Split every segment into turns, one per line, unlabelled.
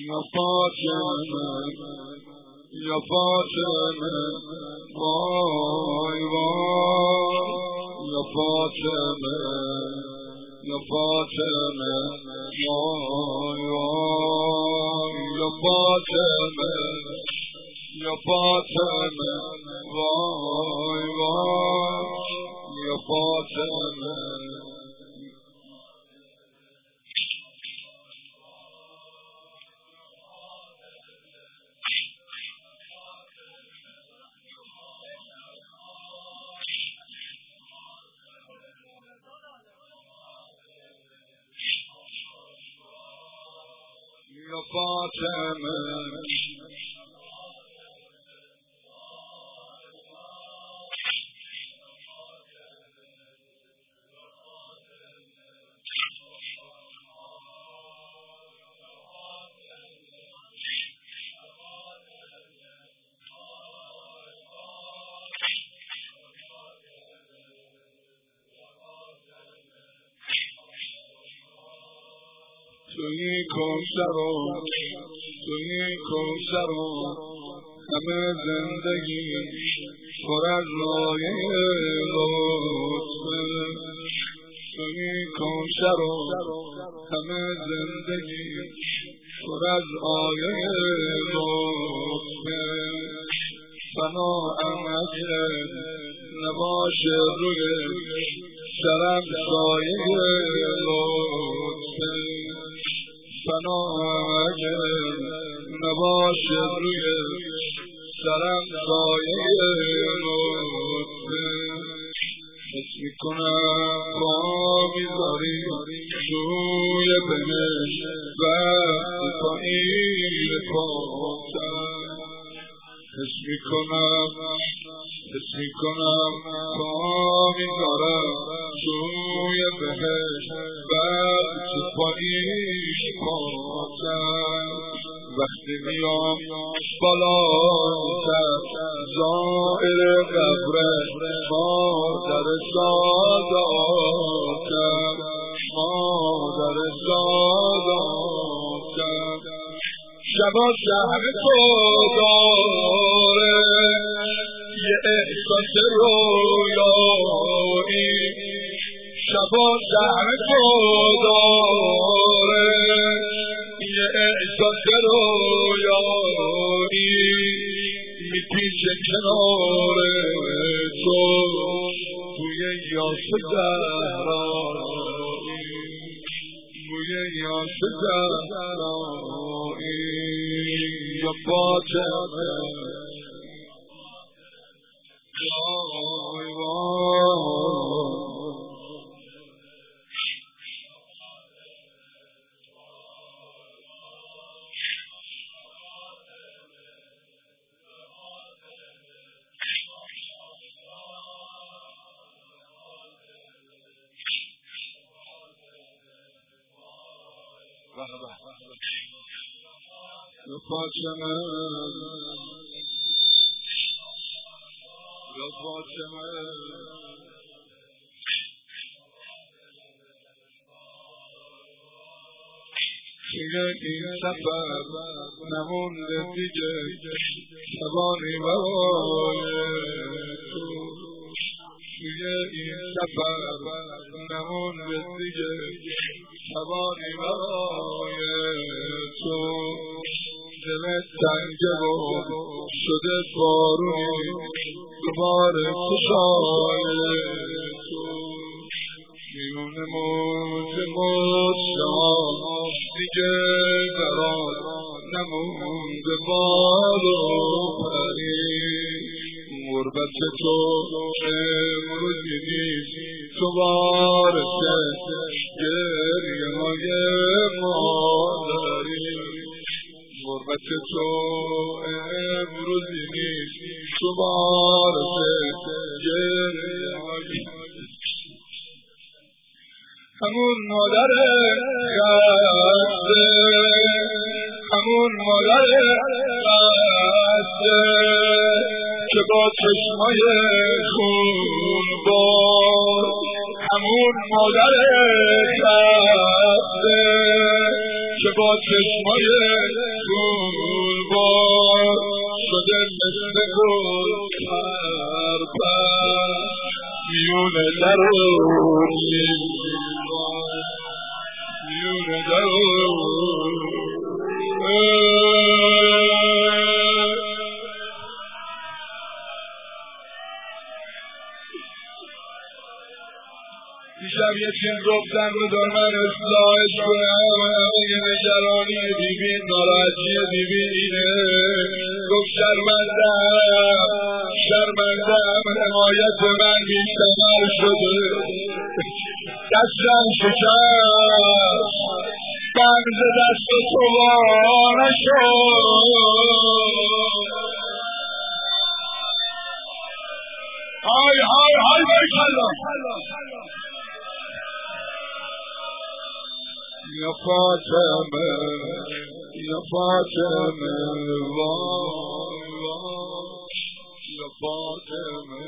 یا فاطمه یا فاطمه وای وای یا فاطمه یا فاطمه وای وای یا فاطمه یا فاطمه وای وای یا فاطمه یا فاطمه توی کوثر و همه زندگی پر از رایه لطفه توی کوثر و همه زندگی پر از آیه لطفه فناام اگه نباشه روی سرم سایه لطفه فناام اگه نباشه روی سرم سایه لطفه حس میکنم پا میذاری روی بهشت وقتی پایین پاتم حس میکنم پا میذارم روی بهشت وقتی پایین پاتم وقتی میام بالای سر زائر قبر مادر ساداتم مادر ساداتم شبا شهر تو داره یه احساس رویایی شبا شهر تو داره یه احساس رویایی میپیچه کنار تو توی یاس زهرایی توی یاس زهرایی یا فاطمه وای وای یا فاطمه یا فاطمه دیگه این سفر نمونده دیگه شبانی برای تو دیگه این سفر نمونده دیگه شبانی برای تو دلت تنگه و شده بارونی دوباره چشای تو میون موج مشتاق دیگه برات نمونده باد و پری غربت تو امروزی نیست تو بارشه گریه های مادری غربت تو امروزی نیست تو بارشه گریه های همون مادر خسته همون مادر خسته که با چشمای خون بار همون مادر خسته که با چشمای گلبار شده مثل گل کربن میونه در میونه در دیشب یه چیز گفتن رو دار من اصلاحش کنم یه نگرانی بیبین ناراحتی بیبین اینه گفت شرمندم حمایت من بی‌ثمر شده دستم شکست بند دست تو وا نشد های بارکالله یا فاطمه یا فاطمه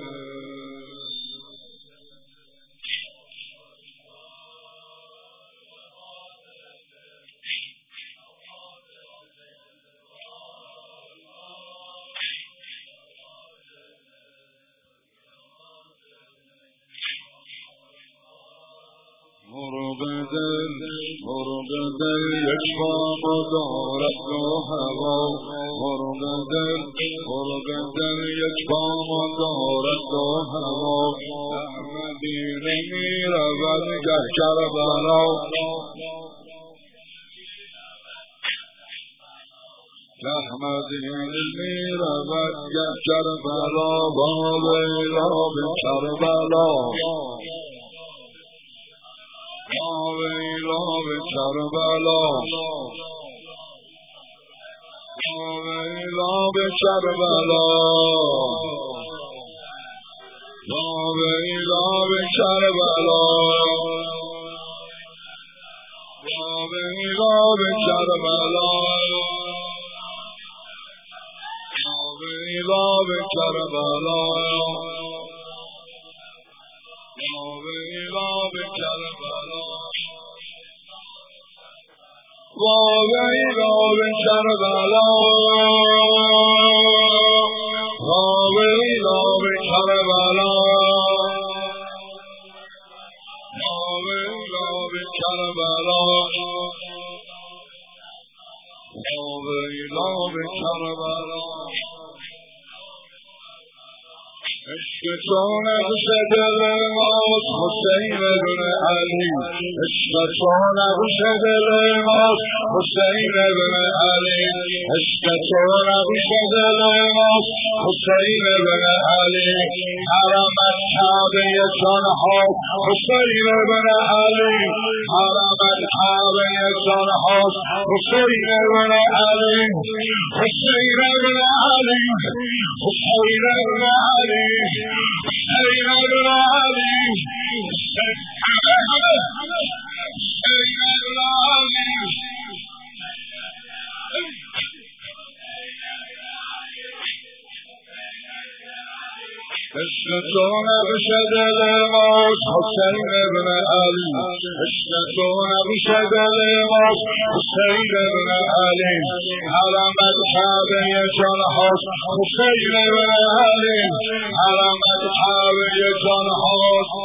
مرغ دل یک بام دارد و هوا مرغ دل یک بام دارد و هوا مدینه می رود گر کربلا مدینه می رود گر کربلا با ویلا به کربلا ویلا به کربلا ویلا به کربلا ویلا به کربلا ویلا به کربلا ویلا به کربلا ویلا به کربلا ویلا به کربلا ویلا به کربلا ویلا به کربلا ویلا به کربلا عشق تو نقش دل ماست حسین بن علی عشق تو نقش دل ماست حسین بن علی عشق تو نقش دل ماست حسین بن علی حرمت کعبه جانها حسین بن علی حرمت کعبه جانها حسین بن علی حسین بن علی حسین بن علی عشق تو نقش دل ماست حسین بن علی عشق تو نقش دل ماست حسین بن علی حرمت کعبه جانهاست حسین بن علی حرمت کعبه جانهاست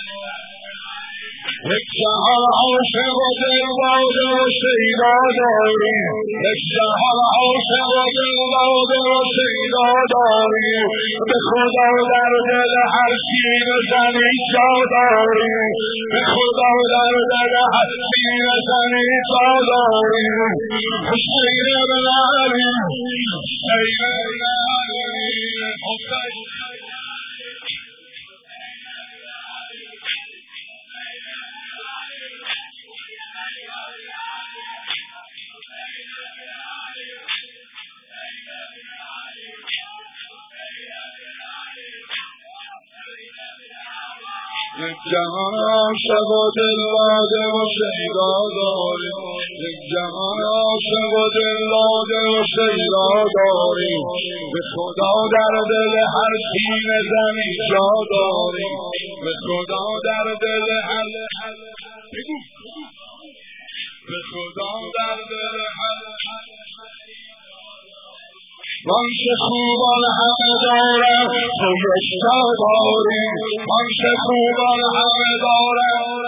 یک جهان عاشق و دلباده و شیدا داریم یک جهان عاشق و دلباده و شیدا داریم به خدا در دل هر سینه زنی جا داریم به خدا در دل هر سینه زنی جا داریم حسین بن علی حسین بن علی یک جهان عاشق و دلباده و شیدا داریم یک جهان عاشق و دلباده و شیدا داریم به خدا در دل هر سینه زنی جا داریم به خدا در دل هر به خدا در دل هم من چه خوبان همه دارم تو یکتا داری من چه خوبان همه دارم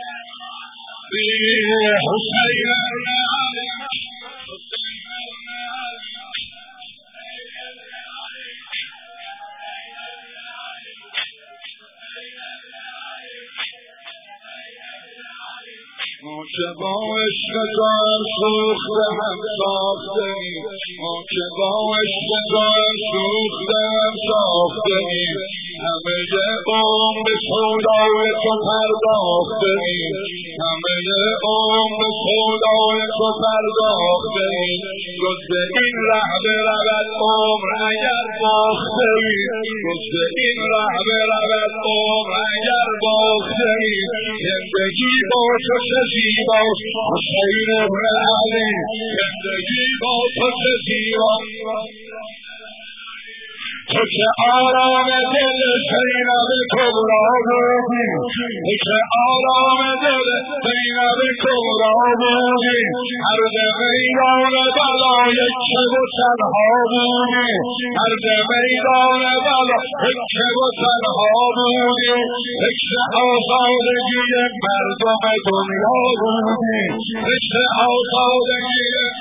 حسین ما که با عشق تو هم سوخته هم ساخته ایم ما که با عشق تو هم سوخته هم ساخته ایم همه عمر به سودای تو پرداخته ایم همه عمر به سودای تو پرداخته ایم جز به این ره برود عمر اگر باخته ایم جز به این ره برود عمر اگر باخته ایم زندگی با تو چه زیباست حسین ابن علی زندگی با تو چه زیباست تو که آرام دل زینب کبرا بودی تو که آرام دل زینب کبرا بودی هر میدان بلا یکه و تنها بودی هر میدان بلا یکه و تنها بودی فکر آزادگی مردم دنیا بودی فکر آزادگی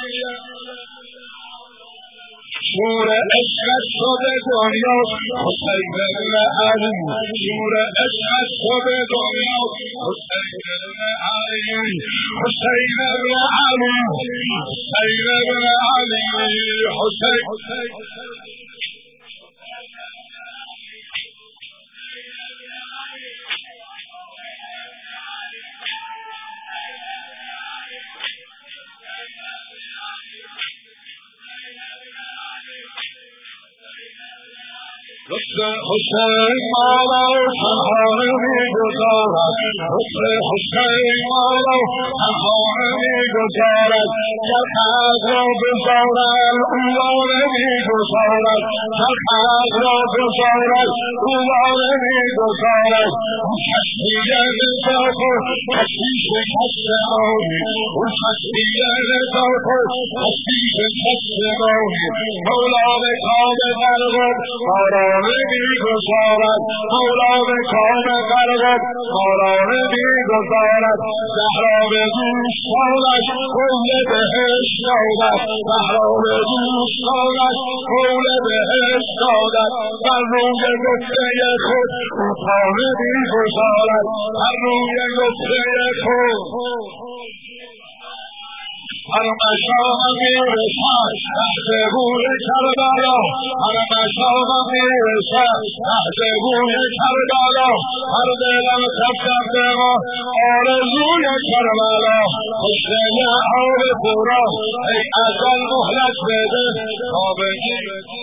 شور عشقت شده دنیا حسین ابن علی شور عشقت شده دنیا حسین ابن علی حسین ابن علی حسین ابن علی حسین حسین مالا تنهانه میگذارد حسین مالا تنهانه میگذارد گر حق را بزارد اوانه میگذارد گر حق را بزارد اوانه میگذارد اون کشتی نزاق و کشتی شکست ماهی اون کشتی نزاق و کشتی شکست ماهی مولا به کام غرقد مارانه میگذارد مولا به کام غرقد مارانه میگذارد زهرا به دوستانش قول بهشت دادد زهرا به دوستانش قول بهشت دادد بر روی گفته خود رودخانه میگذارد بر روی گفته خود هر مشام میرسد تحت بوی کربلا هر مشام میرسد تحت بوی کربلا هر دلم خفتم به ما آرزوی کربلا خوشگل آب پورا ای ازل مهلت بده تا بگیر